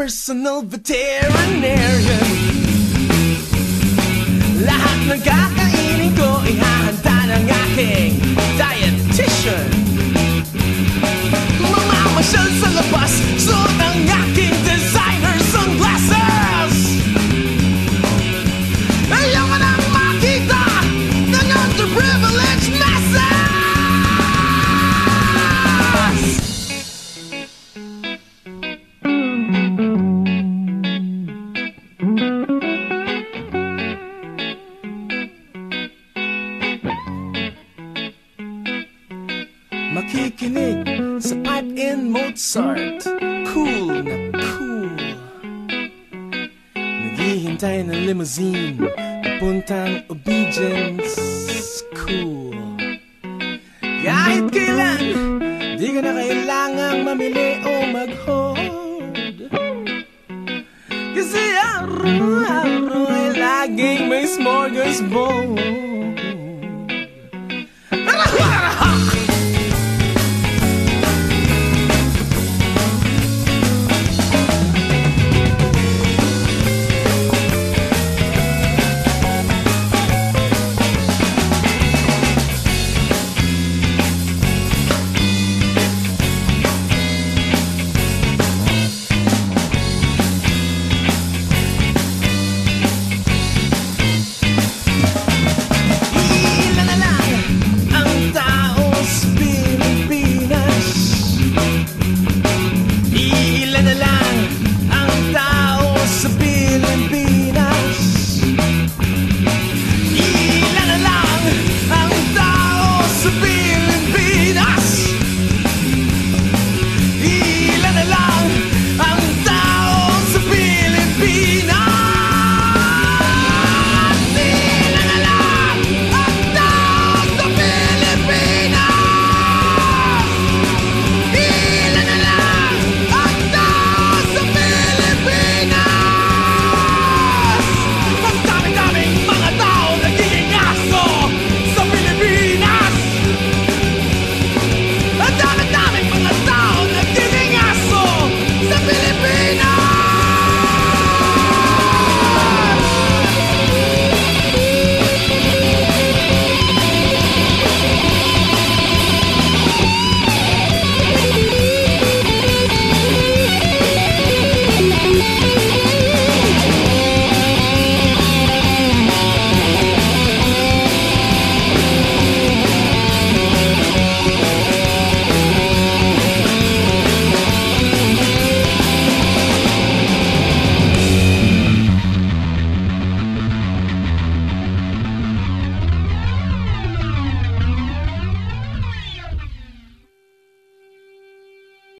personal veterinarian. Lahat ng kakainin ko ihahanda ng aking dietitian. Mamamasyal sa labas, suot ang aking designer sunglasses. Ayaw ka nang makita ng underprivileged masses. Makikinig sa pipe-in Mozart, cool na cool. Naghihintay ng limousine papuntang Obedience School. Kahit kailan, di ka na kailangang mamili o mag-hold. Kasi araw-araw ay laging may smorgasbord.